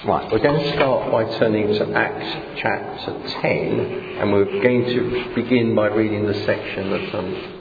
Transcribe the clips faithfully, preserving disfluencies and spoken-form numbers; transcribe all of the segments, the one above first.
Right, we're going to start by turning to Acts chapter ten, and we're going to begin by reading the section that um,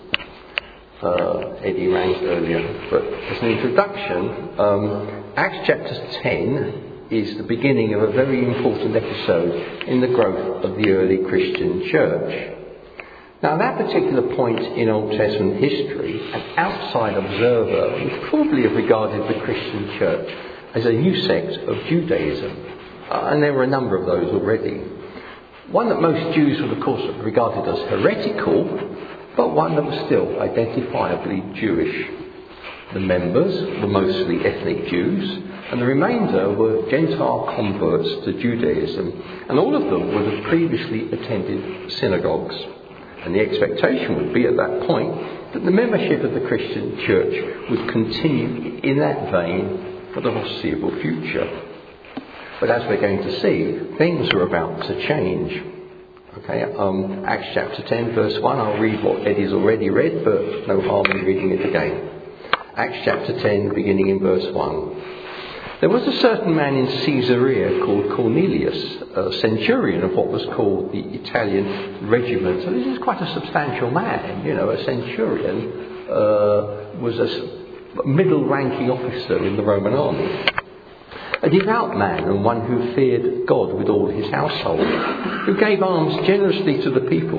uh, Eddie ran earlier. But as an introduction, um, Acts chapter ten is the beginning of a very important episode in the growth of the early Christian church. Now, at that particular point in Old Testament history, an outside observer would probably have regarded the Christian church as a new sect of Judaism, uh, and there were a number of those already. One that most Jews would, of course, have regarded as heretical, but one that was still identifiably Jewish. The members were mostly ethnic Jews, and the remainder were Gentile converts to Judaism, and all of them would have previously attended synagogues. And the expectation would be at that point that the membership of the Christian church would continue in that vein for the foreseeable future. But as we're going to see, things are about to change. Okay, um, Acts chapter ten, verse one. I'll read what Eddie's already read, but no harm in reading it again. Acts chapter ten, beginning in verse one. There was a certain man in Caesarea called Cornelius, a centurion of what was called the Italian regiment. So this is quite a substantial man. You know, a centurion uh, was a middle-ranking officer in the Roman army. A devout man and one who feared God with all his household, who gave alms generously to the people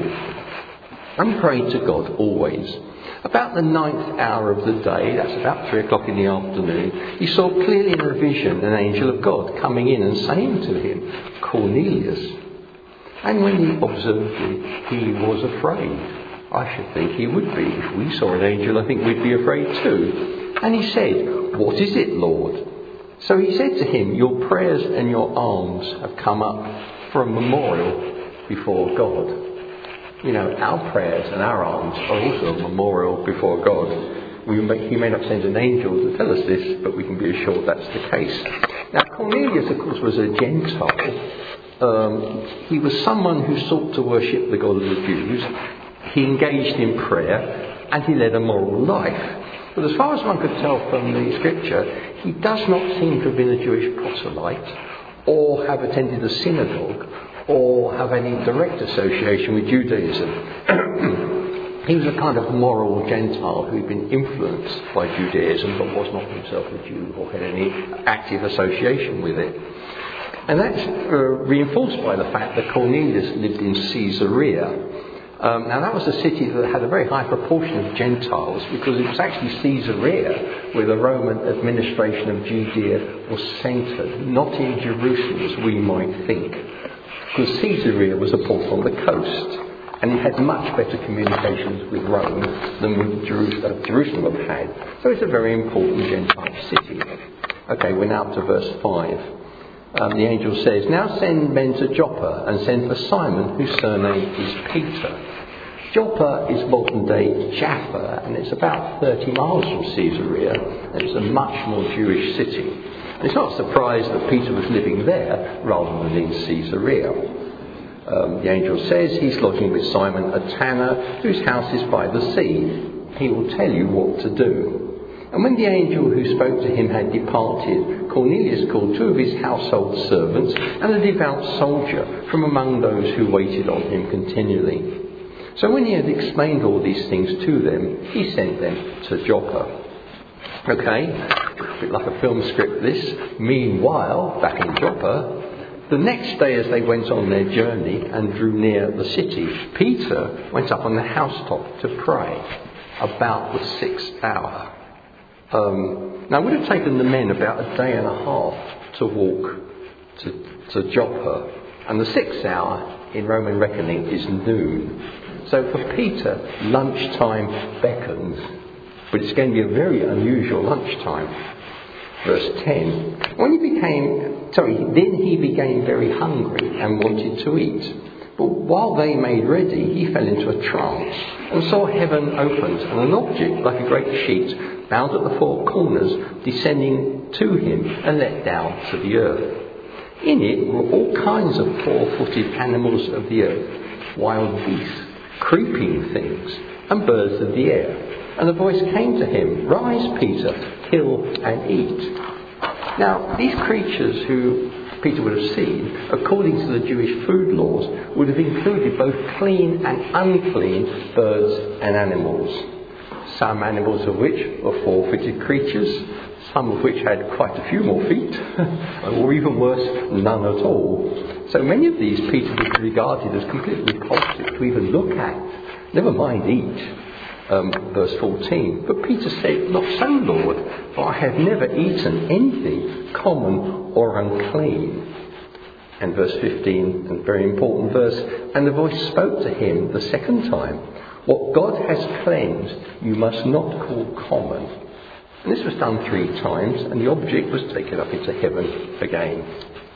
and prayed to God always. About the ninth hour of the day, that's about three o'clock in the afternoon, he saw clearly in a vision an angel of God coming in and saying to him, "Cornelius." And when he observed him, he was afraid. I should think he would be. If we saw an angel, I think we'd be afraid too. And he said, "What is it, Lord?" So he said to him, "Your prayers and your alms have come up for a memorial before God." You know, our prayers and our alms are also a memorial before God. We may, he may not send an angel to tell us this, but we can be assured that's the case. Now, Cornelius, of course, was a Gentile. Um, he was someone who sought to worship the God of the Jews. He engaged in prayer, and he led a moral life. But as far as one could tell from the scripture, he does not seem to have been a Jewish proselyte, or have attended a synagogue, or have any direct association with Judaism. He was a kind of moral Gentile who had been influenced by Judaism, but was not himself a Jew or had any active association with it. And that's uh, reinforced by the fact that Cornelius lived in Caesarea. Um, now that was a city that had a very high proportion of Gentiles, because it was actually Caesarea where the Roman administration of Judea was centred, not in Jerusalem as we might think. Because Caesarea was a port on the coast, and it had much better communications with Rome than with Jerusalem, Jerusalem had. So it's a very important Gentile city. Okay, we're now up to verse five. Um, the angel says, "Now send men to Joppa and send for Simon, whose surname is Peter." Joppa is modern-day Jaffa, and it's about thirty miles from Caesarea, and it's a much more Jewish city. And it's not a surprise that Peter was living there rather than in Caesarea. Um, the angel says he's lodging with Simon, a tanner, whose house is by the sea. He will tell you what to do. And when the angel who spoke to him had departed, Cornelius called two of his household servants and a devout soldier from among those who waited on him continually. So when he had explained all these things to them, he sent them to Joppa. Okay, a bit like a film script this. Meanwhile, back in Joppa, the next day as they went on their journey and drew near the city, Peter went up on the housetop to pray about the sixth hour. Um, now, it would have taken the men about a day and a half to walk to, to Joppa. And the sixth hour in Roman reckoning is noon. So for Peter, lunchtime beckons. But it's going to be a very unusual lunchtime. Verse ten. When he became, sorry, then he became very hungry and wanted to eat. But while they made ready, he fell into a trance and saw heaven opened and an object like a great sheet bound at the four corners descending to him and let down to the earth. In it were all kinds of four-footed animals of the earth, wild beasts, creeping things, and birds of the air. And the voice came to him, "Rise, Peter, kill and eat." Now, these creatures who Peter would have seen, according to the Jewish food laws, would have included both clean and unclean birds and animals. Some animals of which were four-footed creatures, some of which had quite a few more feet, or even worse, none at all. So many of these Peter would have regarded as completely repulsive to even look at, never mind eat. Um, verse fourteen, but Peter said, "Not so, Lord, for I have never eaten anything common or unclean." And verse fifteen, a very important verse, "And the voice spoke to him the second time, what God has cleansed, you must not call common." And this was done three times, and the object was taken up into heaven again.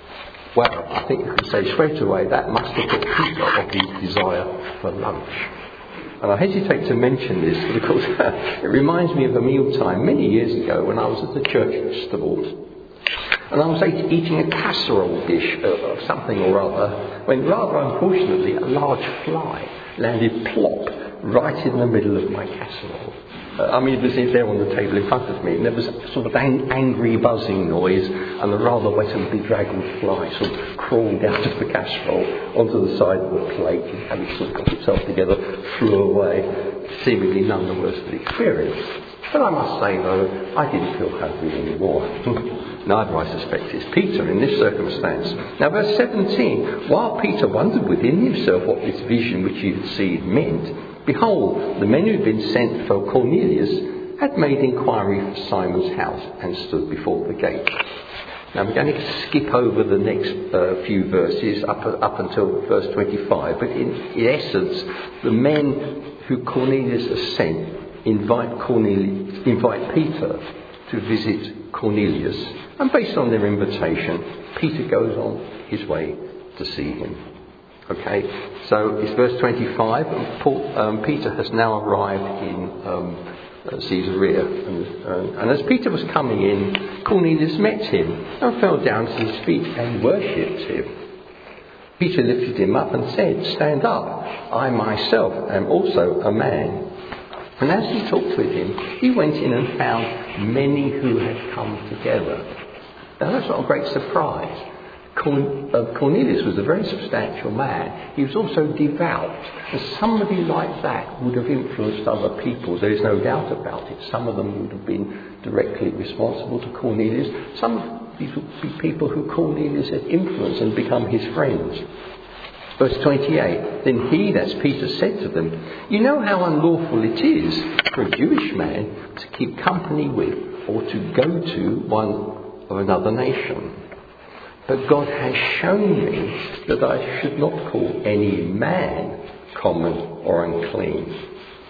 Well, I think you can say straight away that must have put Peter of his desire for lunch. And I hesitate to mention this, but of course it reminds me of a mealtime many years ago when I was at the church festivals. And I was eating a casserole dish of something or other, when rather unfortunately a large fly landed plop right in the middle of my casserole. Uh, I mean, it was there on the table in front of me, and there was a sort of ang- angry buzzing noise, and a rather wet and bedraggled fly sort of crawled out of the casserole onto the side of the plate, and having sort of got itself together, flew away, seemingly none the worse for the experience. But I must say, though, I didn't feel hungry anymore. Neither, I suspect, is Peter in this circumstance. Now, verse seventeen, while Peter wondered within himself what this vision which he had seen meant, behold, the men who had been sent for Cornelius had made inquiry for Simon's house and stood before the gate. Now, we're going to skip over the next uh, few verses up, up until verse twenty-five, but in, in essence, the men who Cornelius has sent invite Cornelius, invite Peter to visit Cornelius, and based on their invitation, Peter goes on his way to see him. Okay, so it's verse twenty-five, and Paul, um, Peter has now arrived in um, uh, Caesarea, and, uh, and as Peter was coming in, Cornelius met him and fell down to his feet and worshipped him. Peter lifted him up and said, "Stand up, I myself am also a man." And as he talked with him, he went in and found many who had come together. Now that's not a great surprise. Cornelius was a very substantial man. He was also devout. And somebody like that would have influenced other people. There is no doubt about it. Some of them would have been directly responsible to Cornelius. Some of these would be people who Cornelius had influenced and become his friends. Verse twenty-eight, then he, that's Peter, said to them, "You know how unlawful it is for a Jewish man to keep company with or to go to one of another nation. But God has shown me that I should not call any man common or unclean."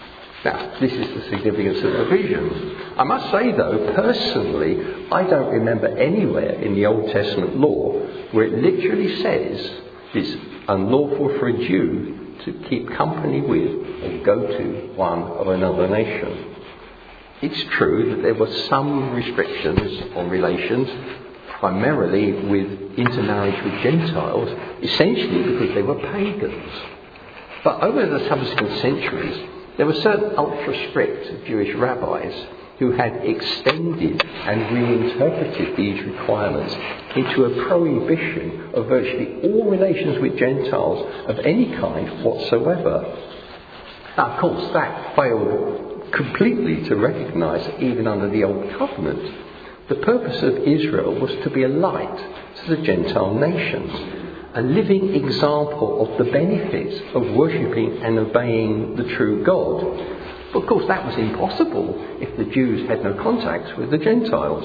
Now, this is the significance of the vision. I must say, though, personally, I don't remember anywhere in the Old Testament law where it literally says it's unlawful for a Jew to keep company with or go to one of another nation. It's true that there were some restrictions on relations, primarily with intermarriage with Gentiles, essentially because they were pagans. But over the subsequent centuries, there were certain ultra-strict Jewish rabbis who had extended and reinterpreted these requirements into a prohibition of virtually all relations with Gentiles of any kind whatsoever. Now, of course, that failed completely to recognise that even under the Old Covenant, the purpose of Israel was to be a light to the Gentile nations, a living example of the benefits of worshipping and obeying the true God. But of course that was impossible if the Jews had no contact with the Gentiles.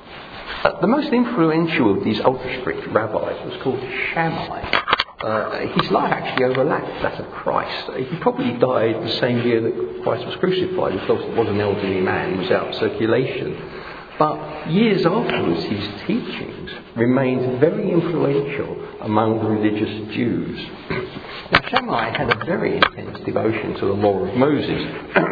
Uh, the most influential of these ultra-strict rabbis was called Shammai. Uh, his life actually overlapped that of Christ. Uh, he probably died the same year that Christ was crucified. Of course, he was an elderly man, he was out of circulation. But years afterwards, his teachings remained very influential among the religious Jews. Now, Shammai had a very intense devotion to the law of Moses,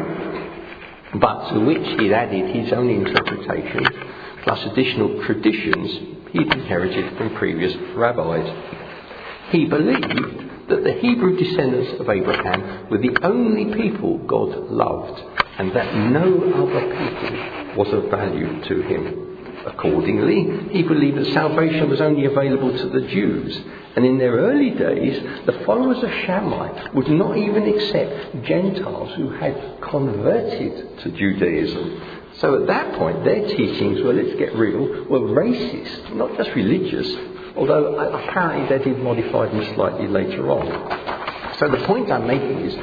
but to which he added his own interpretations, plus additional traditions he'd inherited from previous rabbis. He believed that the Hebrew descendants of Abraham were the only people God loved, and that no other people was of value to him. Accordingly, he believed that salvation was only available to the Jews, and in their early days, the followers of Shammai would not even accept Gentiles who had converted to Judaism. So at that point, their teachings were, let's get real, were racist, not just religious, although apparently they did modify them slightly later on. So the point I'm making is,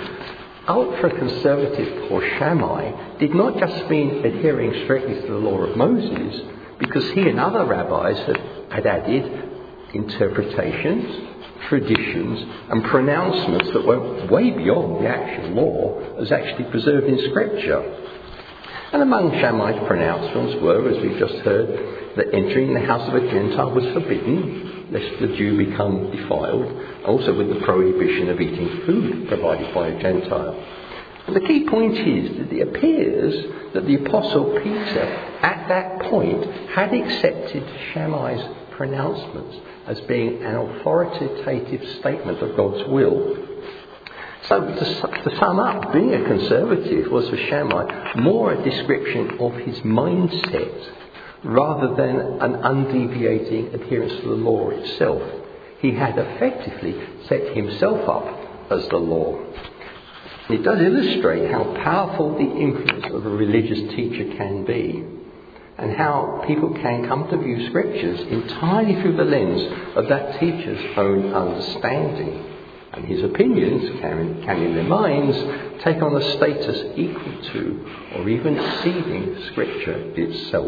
ultra-conservative Paul Shammai did not just mean adhering strictly to the law of Moses, because he and other rabbis had, had added interpretations, traditions and pronouncements that went way beyond the actual law as actually preserved in Scripture. And among Shammai's pronouncements were, as we've just heard, that entering the house of a Gentile was forbidden, lest the Jew become defiled, also with the prohibition of eating food provided by a Gentile. And the key point is that it appears that the Apostle Peter, at that point, had accepted Shammai's pronouncements as being an authoritative statement of God's will. So to, to sum up, being a conservative was for Shammai more a description of his mindset rather than an undeviating adherence to the law itself. He had effectively set himself up as the law. It does illustrate how powerful the influence of a religious teacher can be, and how people can come to view Scriptures entirely through the lens of that teacher's own understanding. And his opinions can, can in their minds take on a status equal to or even exceeding Scripture itself.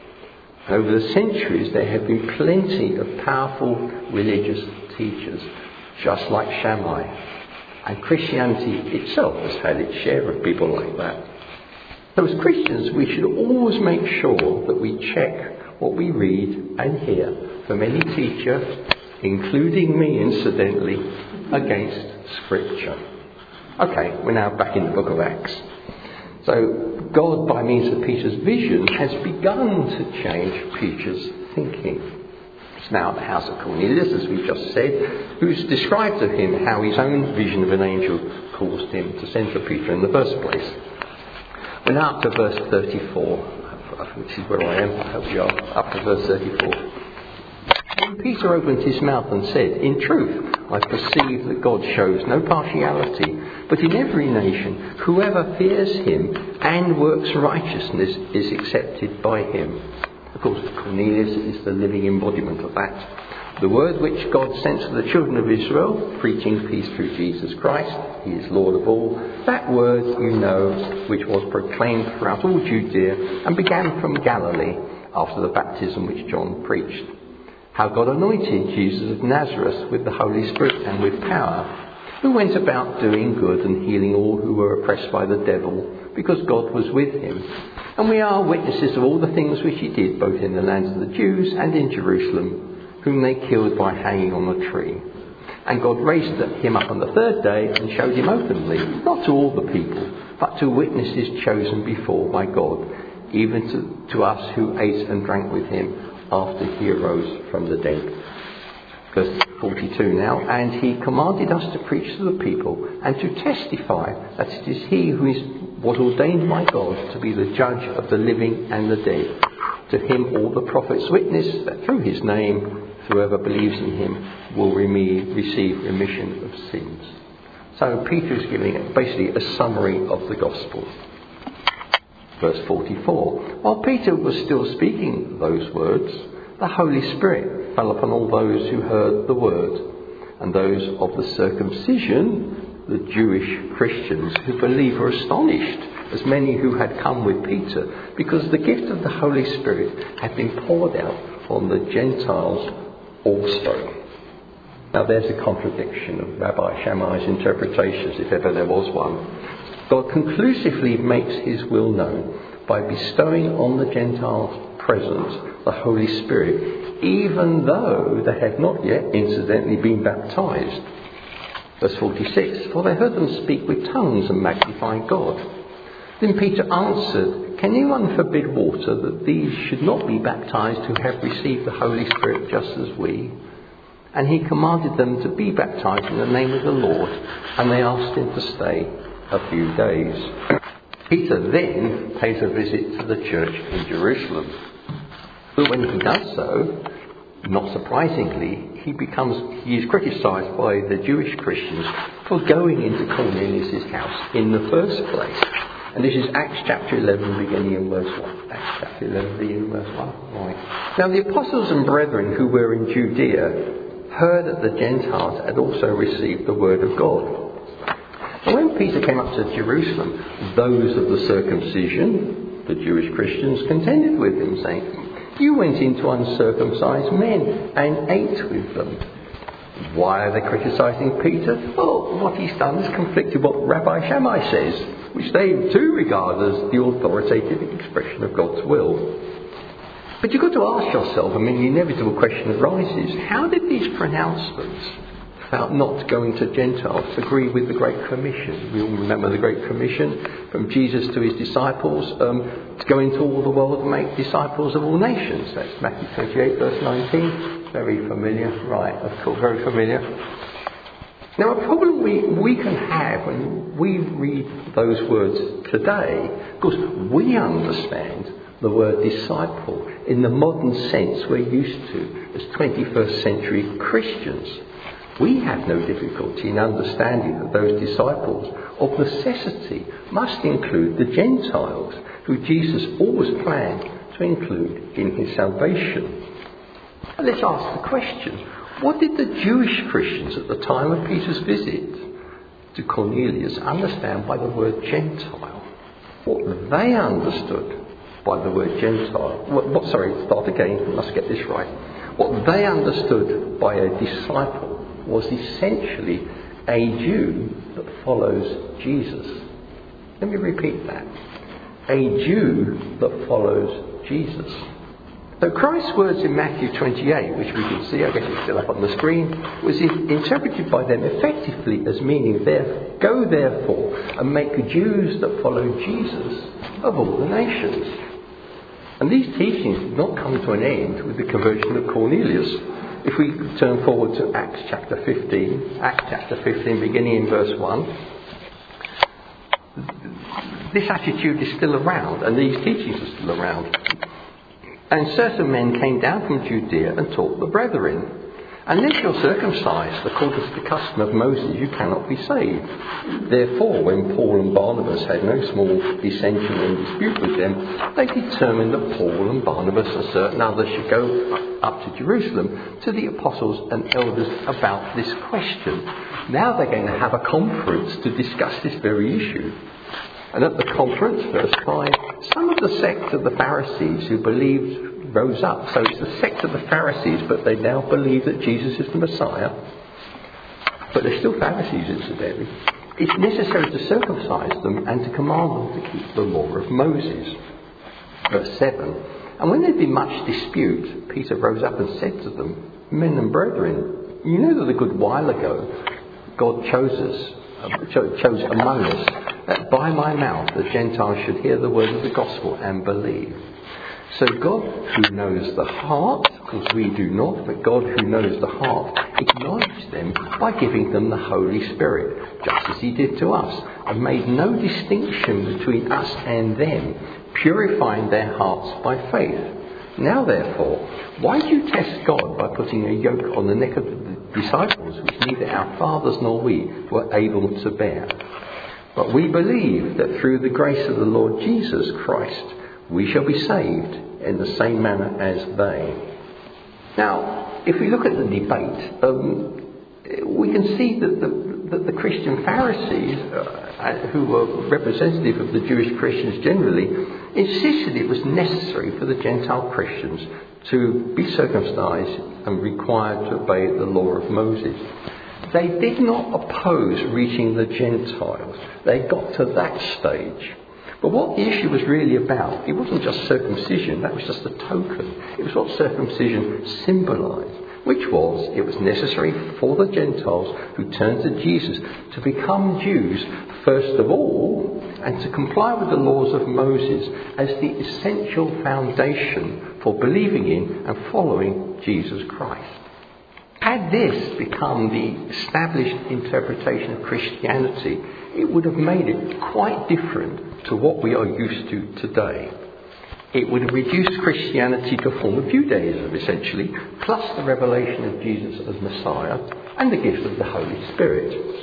Over the centuries there have been plenty of powerful religious teachers, just like Shammai. And Christianity itself has had its share of people like that. So as Christians, we should always make sure that we check what we read and hear from any teacher, including me incidentally, against Scripture. Okay, we're now back in the book of Acts. So God, by means of Peter's vision, has begun to change Peter's thinking. It's now at the house of Cornelius, as we've just said, who's described to him how his own vision of an angel caused him to send for Peter in the first place. We're now up to verse thirty-four, which is where I am. I hope you are up to verse thirty-four. When Peter opened his mouth and said, "In truth, I perceive that God shows no partiality, but in every nation, whoever fears him and works righteousness is accepted by him." Of course, Cornelius is the living embodiment of that. The word which God sent to the children of Israel, preaching peace through Jesus Christ, he is Lord of all, that word you know, which was proclaimed throughout all Judea and began from Galilee after the baptism which John preached. How God anointed Jesus of Nazareth with the Holy Spirit and with power, who went about doing good and healing all who were oppressed by the devil, because God was with him. And we are witnesses of all the things which he did, both in the lands of the Jews and in Jerusalem, whom they killed by hanging on a tree. And God raised him up on the third day and showed him openly, not to all the people, but to witnesses chosen before by God, even to, to us who ate and drank with him after he arose from the dead. Verse forty-two now, and he commanded us to preach to the people and to testify that it is he who is was ordained by God to be the judge of the living and the dead. To him all the prophets witness that through his name, whoever believes in him will reme- receive remission of sins. So Peter is giving basically a summary of the gospel. Verse forty-four. While Peter was still speaking those words, the Holy Spirit fell upon all those who heard the word, and those of the circumcision, the Jewish Christians who believed, were astonished, as many who had come with Peter, because the gift of the Holy Spirit had been poured out on the Gentiles also. Now there's a contradiction of Rabbi Shammai's interpretations, if ever there was one. God conclusively makes his will known by bestowing on the Gentiles present the Holy Spirit, even though they had not yet incidentally been baptized. Verse forty-six, for they heard them speak with tongues and magnify God. Then Peter answered, can anyone forbid water that these should not be baptized who have received the Holy Spirit just as we? And he commanded them to be baptized in the name of the Lord, and they asked him to stay a few days. Peter then pays a visit to the church in Jerusalem. But when he does so, not surprisingly, he becomes he is criticised by the Jewish Christians for going into Cornelius' house in the first place. And this is Acts chapter eleven, beginning in verse one. Acts chapter eleven, beginning in verse one. Right. Now the apostles and brethren who were in Judea heard that the Gentiles had also received the word of God. And when Peter came up to Jerusalem, those of the circumcision, the Jewish Christians, contended with him, saying, "You went into uncircumcised men and ate with them." Why are they criticising Peter? Well, what he's done is conflict with what Rabbi Shammai says, which they too regard as the authoritative expression of God's will. But you've got to ask yourself, I mean, the inevitable question arises, how did these pronouncements about not going to Gentiles agree with the Great Commission? We all remember the Great Commission from Jesus to his disciples, um, to go into all the world and make disciples of all nations. That's Matthew twenty-eight, verse nineteen. Very familiar, right, of course, very familiar. Now, a problem we, we can have when we read those words today, of course, we understand the word disciple in the modern sense we're used to as twenty-first century Christians. We have no difficulty in understanding that those disciples of necessity must include the Gentiles, who Jesus always planned to include in his salvation. And let's ask the question, what did the Jewish Christians at the time of Peter's visit to Cornelius understand by the word Gentile? What they understood by the word Gentile, what, what, sorry, start again, I must get this right. What they understood by a disciple was essentially a Jew that follows Jesus. Let me repeat that. A Jew that follows Jesus. So Christ's words in Matthew twenty-eight, which we can see, I guess it's still up on the screen, was interpreted by them effectively as meaning, there, go therefore and make Jews that follow Jesus of all the nations. And these teachings did not come to an end with the conversion of Cornelius. If we turn forward to Acts chapter fifteen, Acts chapter fifteen, beginning in verse one, this attitude is still around, and these teachings are still around. And certain men came down from Judea and taught the brethren, unless you're circumcised according to the custom of Moses, you cannot be saved. Therefore, when Paul and Barnabas had no small dissension and dispute with them, they determined that Paul and Barnabas and certain others should go up to Jerusalem to the apostles and elders about this question. Now they're going to have a conference to discuss this very issue. And at the conference, verse five, some of the sect of the Pharisees who believed rose up. So it's the sect of the Pharisees, but they now believe that Jesus is the Messiah. But they're still Pharisees, incidentally. It's necessary to circumcise them and to command them to keep the law of Moses. Verse seven, and when there'd been much dispute, Peter rose up and said to them, men and brethren, you know that a good while ago God chose us, uh, chose among us, that by my mouth the Gentiles should hear the word of the gospel and believe. So God, who knows the heart, because we do not, but God who knows the heart, acknowledged them by giving them the Holy Spirit, just as he did to us, and made no distinction between us and them, purifying their hearts by faith. Now therefore, why do you test God by putting a yoke on the neck of the disciples, which neither our fathers nor we were able to bear? But we believe that through the grace of the Lord Jesus Christ, we shall be saved in the same manner as they. Now, if we look at the debate, um, we can see that the, that the Christian Pharisees, uh, who were representative of the Jewish Christians generally, insisted it was necessary for the Gentile Christians to be circumcised and required to obey the law of Moses. They did not oppose reaching the Gentiles. They got to that stage. But what the issue was really about, it wasn't just circumcision, that was just a token. It was what circumcision symbolised, which was it was necessary for the Gentiles who turned to Jesus to become Jews first of all, and to comply with the laws of Moses as the essential foundation for believing in and following Jesus Christ. Had this become the established interpretation of Christianity, it would have made it quite different to what we are used to today. It would have reduced Christianity to a form of Judaism, essentially, plus the revelation of Jesus as Messiah and the gift of the Holy Spirit.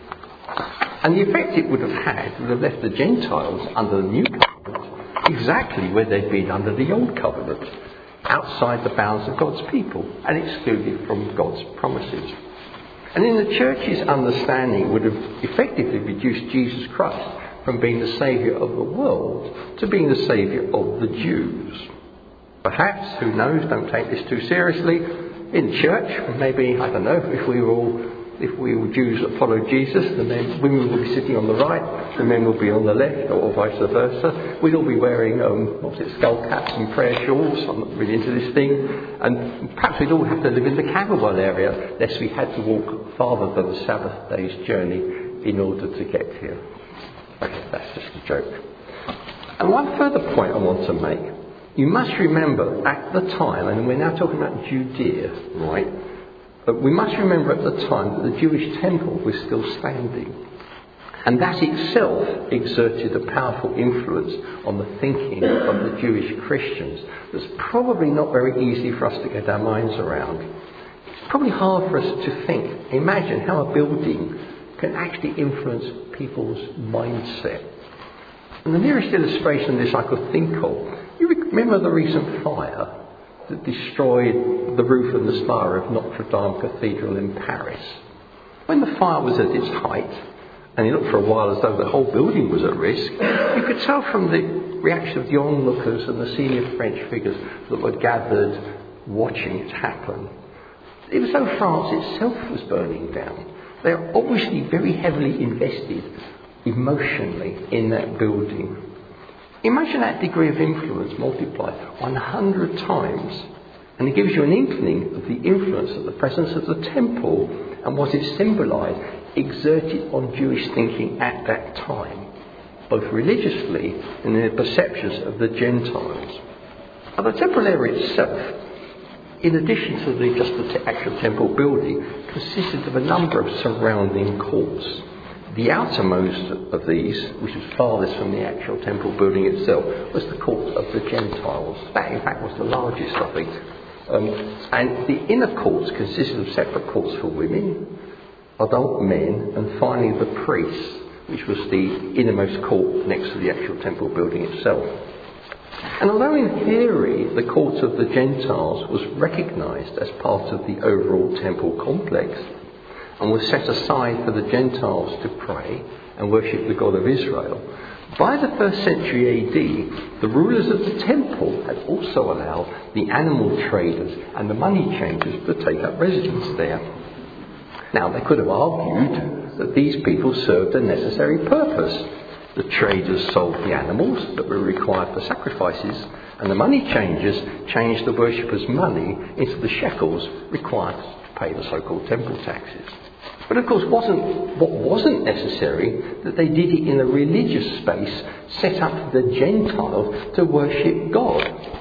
And the effect it would have had would have left the Gentiles under the new covenant exactly where they'd been under the old covenant, outside the bounds of God's people and excluded from God's promises. And in the church's understanding, it would have effectively reduced Jesus Christ from being the saviour of the world to being the saviour of the Jews. Perhaps, who knows, don't take this too seriously, in church, maybe, I don't know, if we were all If we were Jews that followed Jesus, the men, women will be sitting on the right, the men will be on the left, or vice versa. We'd all be wearing, um, what's it, skull caps and prayer shawls. I'm not really into this thing. And perhaps we'd all have to live in the Camberwell area, lest we had to walk farther than the Sabbath day's journey in order to get here. Okay, that's just a joke. And one further point I want to make. You must remember, at the time, and we're now talking about Judea, right? But we must remember at the time that the Jewish temple was still standing. And that itself exerted a powerful influence on the thinking of the Jewish Christians that's probably not very easy for us to get our minds around. It's probably hard for us to think, imagine how a building can actually influence people's mindset. And the nearest illustration of this I could think of, you remember the recent fire that destroyed the roof and the spire of Notre Dame Cathedral in Paris. When the fire was at its height, and it looked for a while as though the whole building was at risk, you could tell from the reaction of the onlookers and the senior French figures that were gathered watching it happen. It was though France itself was burning down. They are obviously very heavily invested emotionally in that building. Imagine that degree of influence multiplied one hundred times, and it gives you an inkling of the influence that the presence of the temple and what it symbolised exerted on Jewish thinking at that time, both religiously and in their perceptions of the Gentiles. Now, the temple area itself, in addition to the, just the te- actual temple building, consisted of a number of surrounding courts. The outermost of these, which was farthest from the actual temple building itself, was the court of the Gentiles. That, in fact, was the largest, I think. Um, and the inner courts consisted of separate courts for women, adult men, and finally the priests, which was the innermost court next to the actual temple building itself. And although in theory the court of the Gentiles was recognised as part of the overall temple complex, and was set aside for the Gentiles to pray and worship the God of Israel, by the first century A D, the rulers of the temple had also allowed the animal traders and the money changers to take up residence there. Now, they could have argued that these people served a necessary purpose. The traders sold the animals that were required for sacrifices, and the money changers changed the worshippers' money into the shekels required to pay the so-called temple taxes. But of course, wasn't what wasn't necessary that they did it in a religious space set up for the Gentiles to worship God.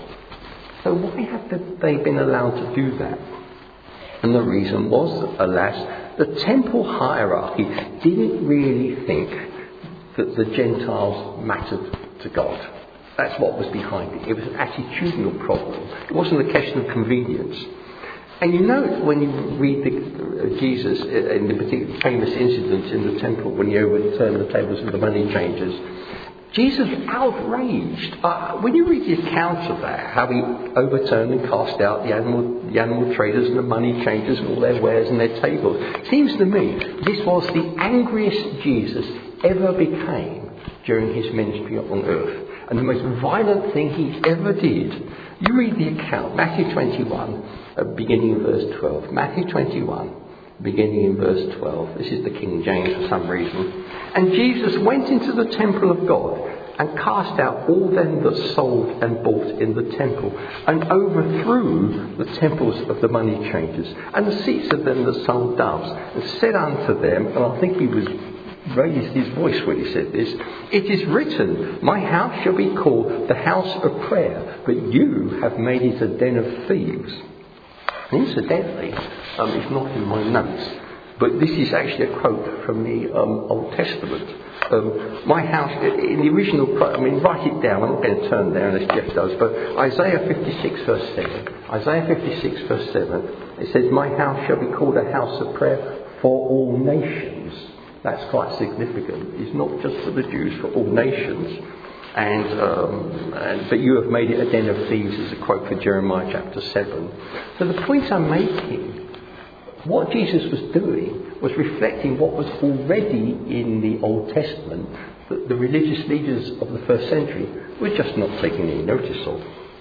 So why have they been allowed to do that? And the reason was, alas, the temple hierarchy didn't really think that the Gentiles mattered to God. That's what was behind it. It was an attitudinal problem. It wasn't a question of convenience. And you know when you read the, uh, Jesus in the particular famous incident in the temple when he overturned the tables of the money changers, Jesus was outraged. Uh, when you read the accounts of that, how he overturned and cast out the animal, the animal traders and the money changers and all their wares and their tables, it seems to me this was the angriest Jesus ever became during his ministry on earth, and the most violent thing he ever did. You read the account, Matthew twenty-one, uh, beginning in verse twelve. Matthew twenty-one, beginning in verse twelve. This is the King James for some reason. And Jesus went into the temple of God and cast out all them that sold and bought in the temple, and overthrew the temples of the money changers and the seats of them that sold doves, and said unto them, and I think he was raised his voice when he said this, it is written, my house shall be called the house of prayer, but you have made it a den of thieves. And incidentally, um, it's not in my notes, but this is actually a quote from the um, Old Testament. Um, my house, in the original, I mean, write it down. I'm not going to turn there unless Jeff does, but Isaiah fifty-six verse seven. Isaiah fifty-six verse seven. It says, my house shall be called a house of prayer for all nations. That's quite significant. It's not just for the Jews, for all nations. And, um, and but you have made it a den of thieves, is a quote for Jeremiah chapter seven. So the point I'm making, what Jesus was doing was reflecting what was already in the Old Testament that the religious leaders of the first century were just not taking any notice of.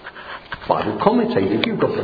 Bible commentators, if you've got a,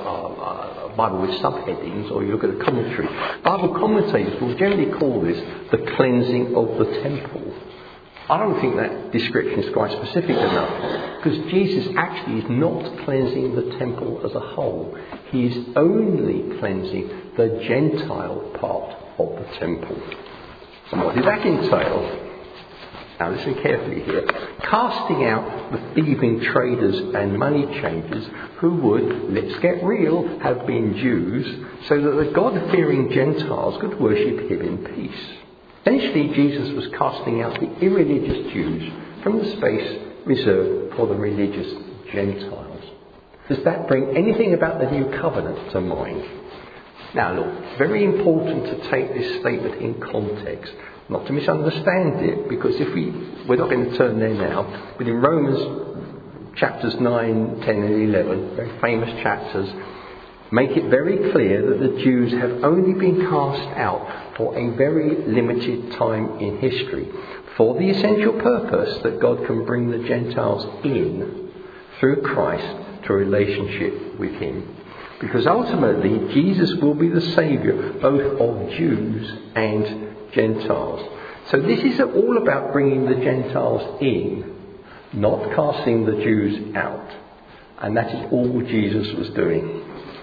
a, a Bible with subheadings or you look at a commentary, Bible commentators will generally call this the cleansing of the temple. I don't think that description is quite specific enough, because Jesus actually is not cleansing the temple as a whole. He is only cleansing the Gentile part of the temple. And what did that entail? Now listen carefully here. Casting out the thieving traders and money changers who would, let's get real, have been Jews, so that the God-fearing Gentiles could worship him in peace. Essentially, Jesus was casting out the irreligious Jews from the space reserved for the religious Gentiles. Does that bring anything about the new covenant to mind? Now look, it's very important to take this statement in context, not to misunderstand it, because if we, we're not going to turn there now, but in Romans chapters nine, ten and eleven, very famous chapters, make it very clear that the Jews have only been cast out for a very limited time in history, for the essential purpose that God can bring the Gentiles in through Christ to a relationship with him. Because ultimately Jesus will be the Saviour both of Jews and Gentiles. So this is all about bringing the Gentiles in, not casting the Jews out. And that is all Jesus was doing.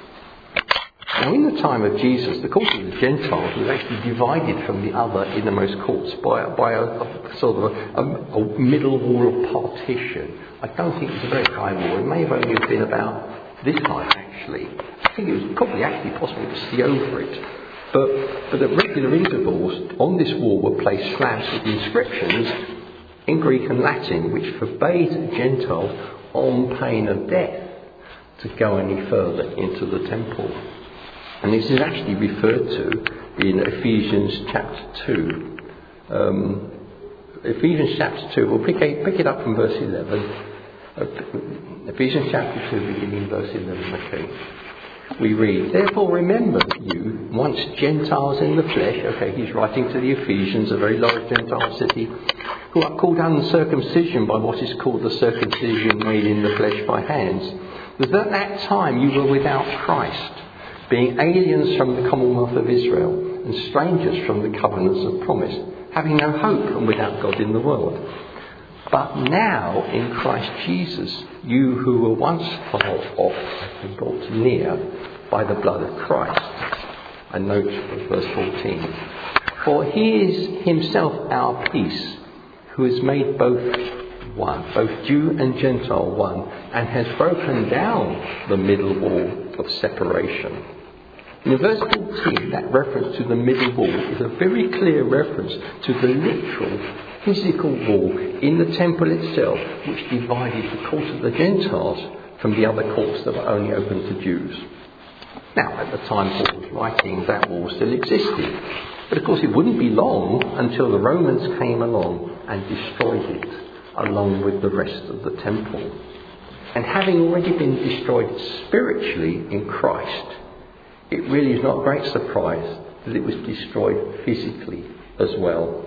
Now, in the time of Jesus, the court of the Gentiles was actually divided from the other innermost courts by, by a, a sort of a, a, a middle wall of partition. I don't think it was a very high wall. It may have only been about this height, actually. I think it was probably actually possible to see over it. But, but at regular intervals, on this wall were placed slabs with inscriptions in Greek and Latin, which forbade Gentiles, on pain of death, to go any further into the temple. And this is actually referred to in Ephesians chapter two. Um, Ephesians chapter two, we'll pick it, pick it up from verse eleven. Uh, Ephesians chapter two, beginning verse eleven, okay. We read, therefore remember you, once Gentiles in the flesh, okay, he's writing to the Ephesians, a very large Gentile city, who are called uncircumcision by what is called the circumcision made in the flesh by hands. That at that time you were without Christ, being aliens from the commonwealth of Israel, and strangers from the covenants of promise, having no hope and without God in the world. But now, in Christ Jesus, you who were once far off have been brought near by the blood of Christ. And note verse fourteen. For he is himself our peace, who has made both one, both Jew and Gentile one, and has broken down the middle wall of separation. In verse fourteen, that reference to the middle wall is a very clear reference to the literal physical wall in the temple itself, which divided the court of the Gentiles from the other courts that were only open to Jews. Now, at the time Paul was writing, that wall still existed. But of course it wouldn't be long until the Romans came along and destroyed it, along with the rest of the temple. And having already been destroyed spiritually in Christ, it really is not a great surprise that it was destroyed physically as well.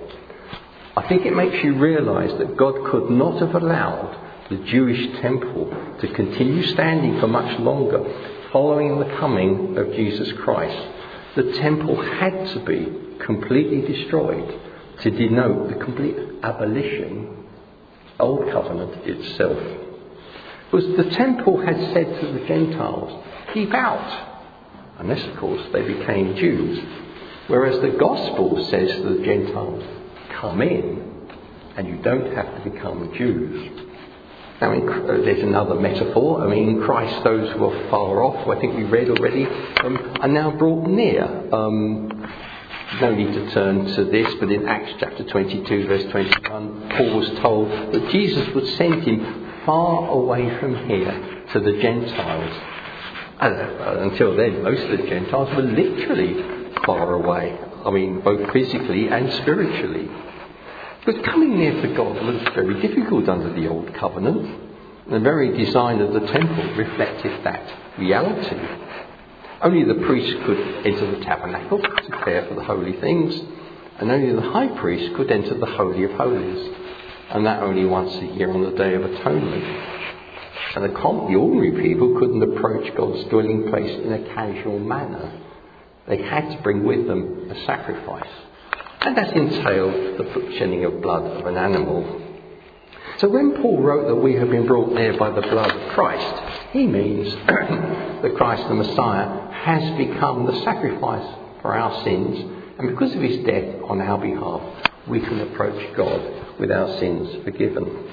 I think it makes you realise that God could not have allowed the Jewish temple to continue standing for much longer following the coming of Jesus Christ. The temple had to be completely destroyed to denote the complete abolition of Old Covenant itself. Because the temple had said to the Gentiles, keep out, unless of course they became Jews. Whereas the gospel says to the Gentiles, come in, and you don't have to become Jews. Now, in, uh, there's another metaphor. I mean, in Christ, those who are far off, who I think we read already, um, are now brought near. Um, No need to turn to this, but in Acts chapter twenty-two, verse twenty-one, Paul was told that Jesus would send him far away from here to the Gentiles. And uh, until then, most of the Gentiles were literally far away. I mean, both physically and spiritually. But coming near to God was very difficult under the Old Covenant. The very design of the temple reflected that reality. Only the priest could enter the tabernacle to care for the holy things, and only the high priest could enter the Holy of Holies, and that only once a year on the Day of Atonement. And the, com- the ordinary people couldn't approach God's dwelling place in a casual manner. They had to bring with them a sacrifice, and that entailed the shedding of blood of an animal. So when Paul wrote that we have been brought near by the blood of Christ, he means that Christ the Messiah has become the sacrifice for our sins, and because of his death on our behalf, we can approach God with our sins forgiven.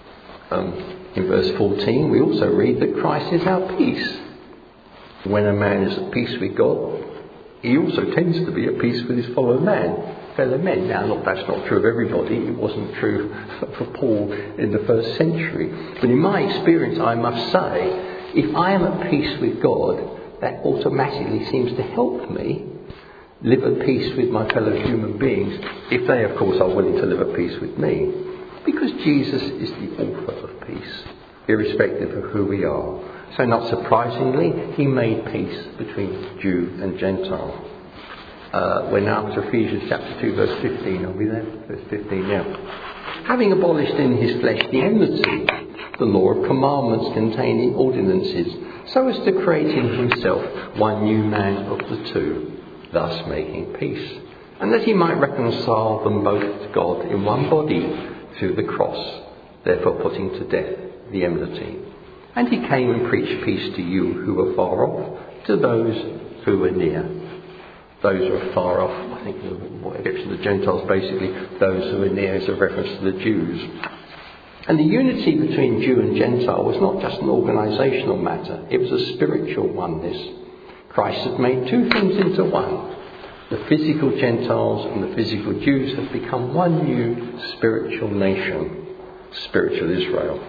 Um, in verse fourteen, we also read that Christ is our peace. When a man is at peace with God, he also tends to be at peace with his fellow man. fellow men. Now, look, that's not true of everybody. It wasn't true for Paul in the first century. But in my experience, I must say, if I am at peace with God, that automatically seems to help me live at peace with my fellow human beings, if they, of course, are willing to live at peace with me. Because Jesus is the author of peace, irrespective of who we are. So not surprisingly, he made peace between Jew and Gentile. Uh, we're now up to Ephesians chapter two, verse fifteen. Are we there? Verse fifteen, yeah. Having abolished in his flesh the enmity, the law of commandments containing ordinances, so as to create in himself one new man of the two, thus making peace, and that he might reconcile them both to God in one body through the cross, therefore putting to death the enmity. And he came and preached peace to you who were far off, to those who were near. Those who are far off, I think what it gets to the Gentiles, basically, those who are near is a reference to the Jews. And the unity between Jew and Gentile was not just an organisational matter, it was a spiritual oneness. Christ had made two things into one. The physical Gentiles and the physical Jews have become one new spiritual nation, spiritual Israel.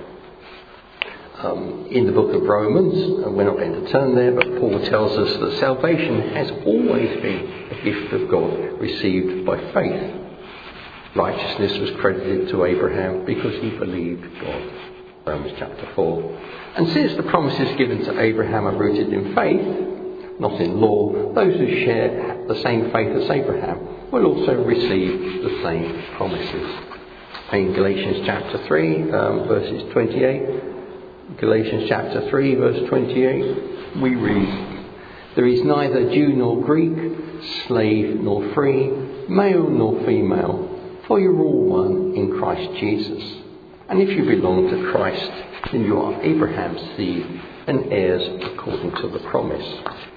Um, in the book of Romans, and we're not going to turn there, but Paul tells us that salvation has always been a gift of God received by faith. Righteousness was credited to Abraham because he believed God. Romans chapter four. And since the promises given to Abraham are rooted in faith, not in law, those who share the same faith as Abraham will also receive the same promises. In Galatians chapter three, um, verses twenty-eight, Galatians chapter three, verse twenty-eight, we read, "There is neither Jew nor Greek, slave nor free, male nor female, for you're all one in Christ Jesus. And if you belong to Christ, then you are Abraham's seed and heirs according to the promise."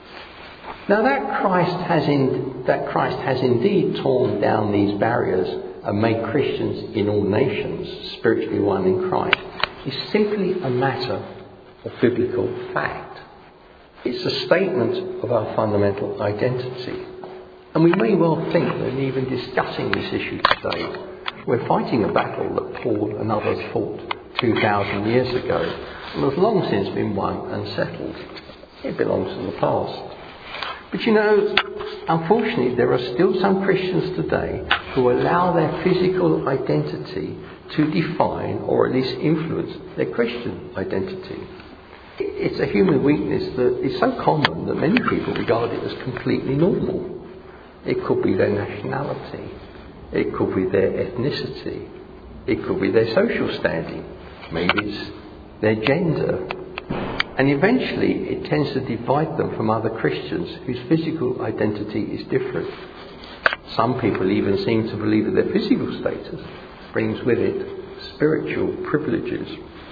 Now that Christ has in, that Christ has indeed torn down these barriers and made Christians in all nations spiritually one in Christ is simply a matter of biblical fact. It's a statement of our fundamental identity. And we may well think that in even discussing this issue today, we're fighting a battle that Paul and others fought two thousand years ago and has long since been won and settled. It belongs to the past. But you know, unfortunately, there are still some Christians today who allow their physical identity to define or at least influence their Christian identity. It's a human weakness that is so common that many people regard it as completely normal. It could be their nationality, it could be their ethnicity, it could be their social standing, maybe it's their gender. And eventually it tends to divide them from other Christians whose physical identity is different. Some people even seem to believe that their physical status brings with it spiritual privileges.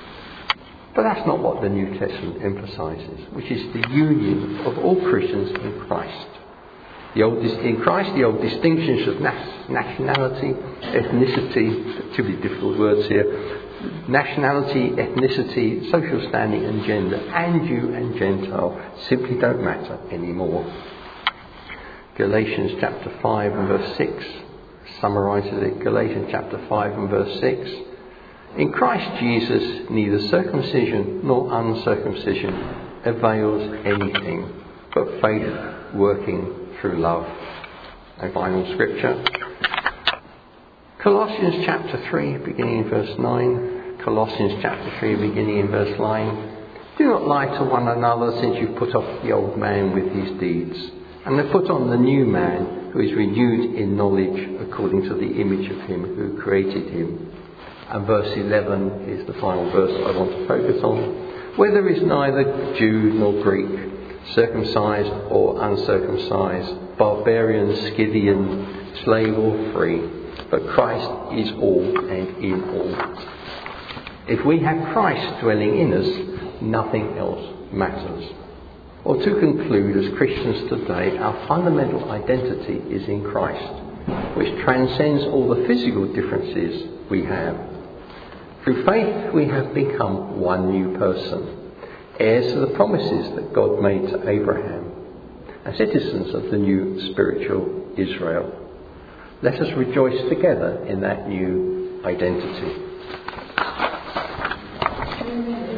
But that's not what the New Testament emphasises, which is the union of all Christians in Christ. The old, in Christ, the old distinctions of nationality, ethnicity, particularly difficult words here, nationality, ethnicity, social standing and gender, and Jew and Gentile simply don't matter anymore. Galatians chapter five and verse six summarises it. Galatians chapter five and verse six. In Christ Jesus, neither circumcision nor uncircumcision avails anything, but faith working through love. And final scripture. Colossians chapter three, beginning in verse nine. Colossians chapter three, beginning in verse nine. Do not lie to one another, since you put off the old man with his deeds, and have put on the new man, who is renewed in knowledge according to the image of him who created him. And verse eleven is the final verse I want to focus on. Where there is neither Jew nor Greek, circumcised or uncircumcised, barbarian, Scythian, slave or free, but Christ is all and in all. If we have Christ dwelling in us, nothing else matters. Or to conclude, as Christians today, our fundamental identity is in Christ, which transcends all the physical differences we have. Through faith, we have become one new person, heirs to the promises that God made to Abraham, and citizens of the new spiritual Israel. Let us rejoice together in that new identity.